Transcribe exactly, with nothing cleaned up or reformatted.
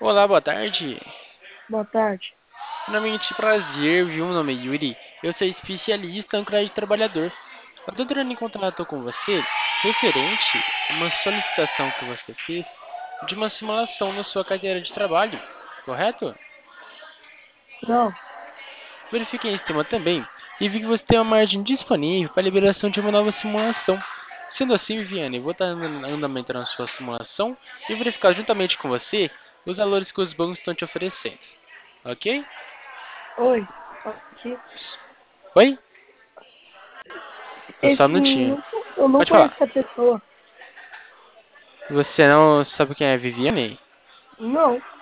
Olá, boa tarde. Boa tarde. Primeiramente, prazer, viu? Meu nome é Yuri. Eu sou especialista em crédito trabalhador. Eu tô entrando em contato com você referente a uma solicitação que você fez de uma simulação na sua carteira de trabalho, correto? Não, Verifiquei em sistema também e vi que você tem uma margem disponível para a liberação de uma nova simulação. Sendo assim, Viviane, eu vou estar andando andamento na sua simulação e verificar juntamente com você os valores que os bancos estão te oferecendo. Ok? oi. Aqui. Oi? Só um Esse, minutinho. não- eu não Pode falar. conheço essa pessoa. Você não sabe quem é a Viviane? Não.